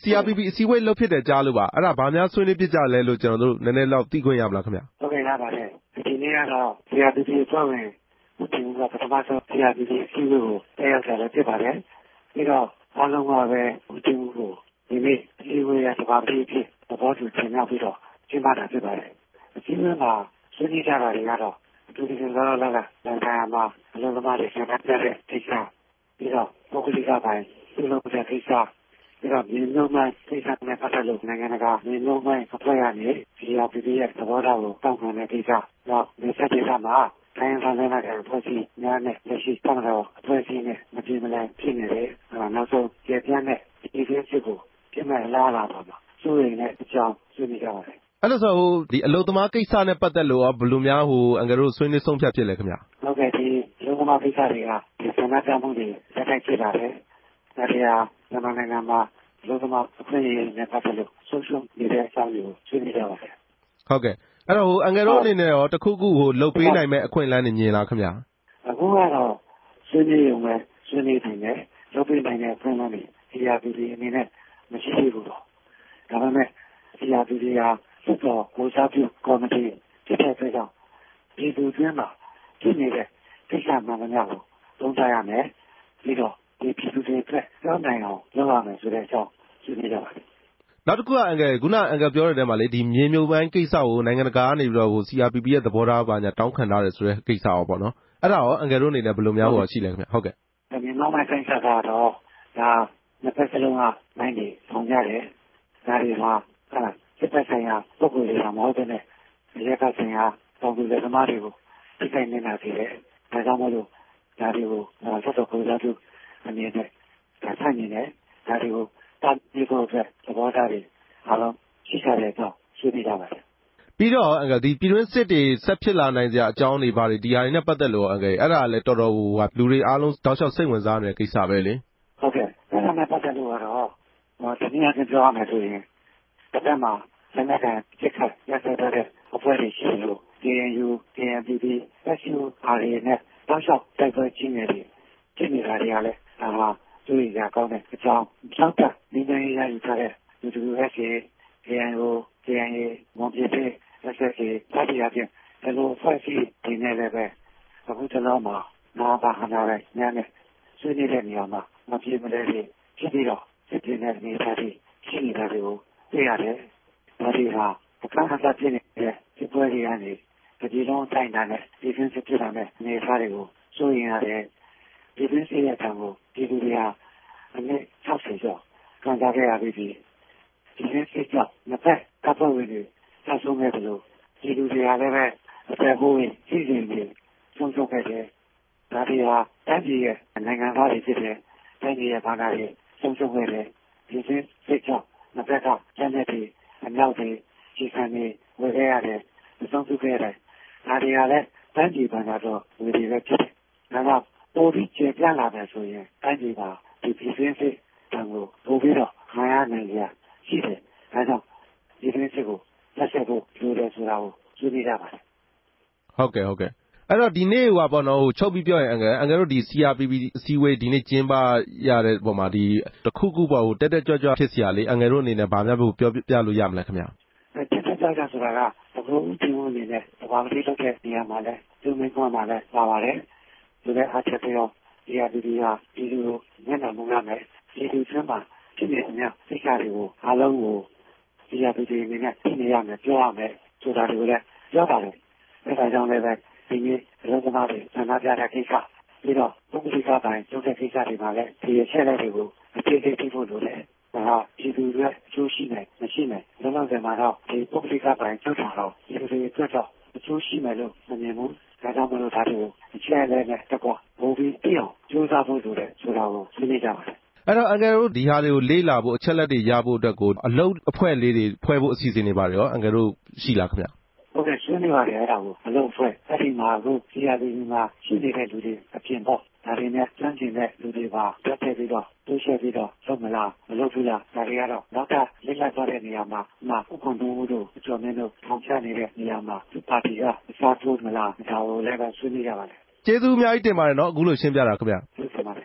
CRPP အစည်းအဝေးလုပ်ဖြစ်တယ်ကြားလို့ပါအဲ့ဒါဘာများဆွေးနွေးဖြစ်ကြလဲလို့ကျွန်တော်တို့နည်းနည်းလောက်သိခွင့်ရမလားခင်ဗျဟုတ်ကဲ့ရပါတယ်ဒီနေ့ကတော့ CRPP အဖွဲ့ဝင်ဦးတင်ဦးကပထမဆုံး CRPP အစည်းအဝေးကိုတက်ရောက်ကြလည်းဖြစ်ပါတယ်ပြီးတော့အားလုံးကပဲဦးတင်ဦးကိုဒီနေ့အစည်းအဝေးရသဘာပတိဖြစ်သဘောတူတင်ပြပြီးတော့ကျင်းပတာဖြစ်ပါတယ်အစည်းအဝေးမှာဆွေးနွေးကြတာတွေကတော့အထူးသဖြင့်လောလောလတ်လန်တိုင်းမှာအလုံးသမားတွေဆန္ဒပြတဲ့ကိစ္စပြီးတော့ပုဂ္ဂလိကပိုင်းပြုလုပ်တဲ့ကိစ္စပြီးတော့မြေမြုပ်မှကိစ္စနဲ့ပတ်သက်လို့နိုင်ငံတကာမြေမြုပ်မှအဖွဲ့ကနေ CRPP ရဲ့သဘောထားကိုတောင်းခံတဲ့ကိစ္စတော့ဒီစက်ဒေသမှာတိုင်းဒေသနဲ့အဖွဲ့အစည်းများနဲ့လက်ရှိတောင်းတော့အဖွဲ့အစည်းနဲ့မပြေမလည်ဖြစ်နေတယ်နောက်ဆုံးကျေပြန့်တဲ့ဒီကိစ္စကိုပြင်မဲ့လာပါမှာစိုးရိမ်တဲ့အကြောင်းဆွေးနွေးကြပါတယ်အဲ့လိုဆိုဒီအလုပ်သမားကိစ္စနဲ့ပတ်သက်လို့ရောဘယ်လိုများအန်ကယ်တို့ဆွေးနွေးဆုံးဖြတ်ဖြစ်လဲခင်ဗျဟုတ်ကဲ့ဒီအလုပ်သမားကိစ္စတွေကဒီဆန္ဒပြမှုတွေတက်တိုက်ဖြစ်လာတယ်ဒါတွေကမြန်မာနိုင်ငံမှာအလုပ်သမားအခွင့်အရေးနဲ့ပတ်သက်လို့ဆုံးရှုံးနေတဲ့အကြောင်းကိုဆွေးနွေးကြပါတယ်ဟုတ်ကဲ့အဲ့တော့အန်ကယ်တို့အနေနဲ့ရောတခုခုလုပ်ပေးနိုင်မဲ့အခွင့်အလမ်းနေမြင်လားခင်ဗျအခုကတော့ဆွေးနွေးရုံပဲဆွေးနွေးနိုင်တယ်လုပ်ပေးနိုင်တဲ့အခွင့်အလမ်းတွေ CRPP အနေနဲ့မရှိသေးဘူးတော့ဒါပေမဲ့ CRPP ဟာလွှတ်တော်ကိုစားပြုကော်မတီဖြစ်တဲ့အတွက်ကြောင့်ဒီလူတွင်းမှာဖြစ်နေတဲ့ကိစ္စမှန်သမျှကိုသုံးသပ်ရမယ်ပြီးတော့ဒီပြည်သူတွေအတွက်ကြောင်းနိုင်အောင်လုပ်ရမယ်ဆိုတဲ့အကြောင်းဆွေးနွေးကြပါတယ်နောက်တစ်ခုကအန်ကယ်ခုနအန်ကယ်ပြောတဲ့တဲမှာလေဒီမြေမြုပ်ပိုင်းကိစ္စကိုနိုင်ငံတကာကနေပြီးတော့CRPP ရဲ့သဘောထားပါညာတောင်းခံထားတယ်ဆိုတဲ့ကိစ္စရောပေါ့နော်အဲ့ဒါရောအန်ကယ်တို့အနေနဲ့ဘယ်လိုများရှိလဲခင်ဗျဟုတ်ကဲ့မြေမြုပ်ပိုင်းကိစ္စကတော့ဒါနှစ်ဖက်စလုံးကနိုင်နေဆောင်ကြတယ်ဒါတွေမှာစစ်တပ်ဆိုင်ရာပုဂ္ဂိုလ်တွေကမဟုတ်တဲ့ရဲကဆိုင်ရာတောင်သူလက်သမားတွေကိုထိခိုက်နေတာတွေလေဒါကြောင့်မို့လို့ဒါတွေကိုဆက်တော့ကိုယ်စားပြုအနေနဲ့ဆိုင်နေတယ်ဒါတွေကိုတားပြီးတော့သဘောထားတွေအားလုံးရှိကြတဲ့တော့ဆွေးနွေးကြပါတယ်ပြီးတော့အန်ကယ်ဒီပြည်တွင်းစစ်တွေဆက်ဖြစ်လာနိုင်စရာအကြောင်းတွေဘာတွေဒီဟာတွေနဲ့ပတ်သက်လို့အန်ကယ်အဲ့ဒါလည်းတော်တော်လူတွေအားလုံးတောက်လျှောက်စိတ်ဝင်စားနေတဲ့ကိစ္စပဲလေဟုတ်ကဲ့အဲ့ဒါနဲ့ပတ်သက်လို့ကတော့ဒီနေ့အပြောရမယ်ဆိုရင်တစ်ခါမှလက်နက်ကန်စစ်ခတ်ရတဲ့တဲ့အဖွဲ့တွေရှိလို့ KNU, KNPP, SU အားတွေနဲ့တောက်လျှောက်တိုက်ပွဲချင်းတွေဖြစ်နေတာတွေကလည်းသူ့ရာကောင်းတဲ့အကြောင်းကြောက်တာဒီနေ့ရယူထားတဲ့ UWSA, KNO, KNA, မွန်ပြည်ပြည် SSA စသည်အပြင်ဒီလိုဖွဲ့စည်းနေလည်းပဲအခုတလောမှာနာဘာဟနာရဲ့ညနေဆွေးနွေးတဲ့နေရာမှာမပြေမလဲဖြစ်ပြီးတော့စစ်ပြင်းတဲ့နေသားတွေရှိနေတာတွေကိုတွေ့ရတယ်ဒါတွေဟာအခမ်းအနားပြည့်နေတဲ့ဒီပွဲတွေကနေဒီလုံးတိုင်းတာနဲ့ဒီဖင်းစစ်ပြတာနဲ့နေသားတွေကိုစိုးရင်ရတယ်ဒီဖင်းစစ်ရဲ့တံကိုဒီလူတွေဟာအနည်း60ကျော်ခံစားခဲ့ရပြီးဒီဖင်းစစ်ကြောင့်နှစ်ဖက်တပ်ဖွဲ့ဝင်တွေဆက်ဆုံးခဲ့တယ်လို့ဒီလူတွေဟာလည်းပဲအသက်ကိုယ်ကြီးစီနေဆုံးရှုံးခဲ့တယ်ဒါတွေဟာတိုင်းပြည်ရဲ့နိုင်ငံသားတွေဖြစ်တဲ့တိုင်းပြည်ရဲ့ဘာသာတွေဆုံးရှုံးခဲ့တယ်ဒီဖင်းစစ်ကြောင့်နှစ်ဖက်ကလက်နက်တွေအနောက်တွေကြီးခံနေဝယ်ခဲ့ရတယ်အဆုံးစုခဲ့တယ်ဒါတွေကလည်းတိုင်းပြည်ဘာသာတော့ဝယ်တွေပဲဖြစ်တယ်ဒါကပိုပြီးကျေပြန့်လာတယ်ဆိုရင်တိုင်းပြည်မှာဒီဖင်းစစ်တံကိုပိုပြီးတော့ခံရနိုင်ကြရှိတယ်ဒါကြောင့်ဒီဖင်းစစ်ကိုလက်ဆက်ဖို့လိုတယ်ဆိုတာကိုဆွေးနွေးကြပါတယ်ဟုတ်ကဲ့အဲ့တော့ဒီနေ့ပေါ့နော်ချုပ်ပြီးပြောရင်အန်ကယ်တို့ဒီ CRPP အစည်းအဝေးဒီနေ့ကျင်းပရတဲ့ပုံမှာဒီတခုခုပေါ့တက်တက်ကြွကြွဖြစ်စရာလေးအန်ကယ်တို့အနေနဲ့ဗာများပြောပြလို့ရမလဲခင်ဗျာတက်တက်ကြွကြွဆိုတာကအခုဦးတင်ဦးအနေနဲ့သဘာဝတိလုပ်တဲ့နေရာမှာလဲသူမင်းကမှလည်းပါပါတယ်ဒီလည်းအားချက်ပြော CRPP ဟာဒီလိုမျက်နှာမူရမယ်ဒီလိုဆွမ်းမှာဖြစ်နေတဲ့အများစိတ်ဓာတ်တွေကိုအားလုံးကို CRPP အနေနဲ့သိနေရမယ်ပြောရမယ်ဆိုတာတွေကိုလည်းပြောပါတယ်အဲဒါကြောင့်လည်းပဲဒီနေ့အလုံးသမားတွေဆန္ဒပြတဲ့ကိစ္စပြီးတော့ပုဂ္ဂလိကပိုင်းလုပ်တဲ့ကိစ္စတွေမှာလည်းဒီအချက်လက်တွေကိုအသေးစိတ်သိဖို့လိုတယ်ဒါပြည်သူတွေအကျိုးရှိမယ်မရှိမယ်လုံးဝတယ်မှာတော့ဒီပုဂ္ဂလိကပိုင်းချုပ်တာတော့ဒီလိုတွေအတွက်တော့အကျိုးရှိမယ်လို့မမြင်ဘူးဒါကြောင့်မလို့ဒါတွေကိုအချက်လက်နဲ့တကွာဘိုးပြီးပြအောင်ကြိုးစားဖို့လိုတယ်ဆိုတာကိုသိနေကြပါတယ်အဲ့တော့အန်ကယ်တို့ဒီဟာတွေကိုလေ့လာဖို့အချက်လက်တွေရဖို့အတွက်ကိုအလုပ်အဖွဲ့လေးတွေဖွဲ့ဖို့အစီအစဉ်တွေပါတယ်ရောအန်ကယ်တို့ရှိလားခင်ဗျဟုတ်ကဲ့ဆွေးနွေးပါတယ်အဲ့ဒါကိုအလုပ်အဖွဲ့အဲ့ဒီမှာအခု CRPP မှာရှိနေတဲ့လူတွေအပြင်ပေါ့ဒါတွေနဲ့စမ်းကျင်တဲ့လူတွေပါတက်ထည့်ပြီးတော့တိုးချဲ့ပြီးတော့လုပ်မလားမလုပ်ဘူးလားဒါတွေကတော့နောက်ထပ်လက်လက်သွားတဲ့နေရာမှာဥက္ကဋ္ဌတို့အကျော်မင်းတို့ထောင်ချနေတဲ့နေရာမှာဒီပါတီကအစားထိုးမလားဒါကိုလည်းပဲဆွေးနွေးကြပါလေကျေးဇူးအများကြီးတင်ပါတယ်နော်အခုလိုရှင်းပြတာခင်ဗျဟုတ်ပါ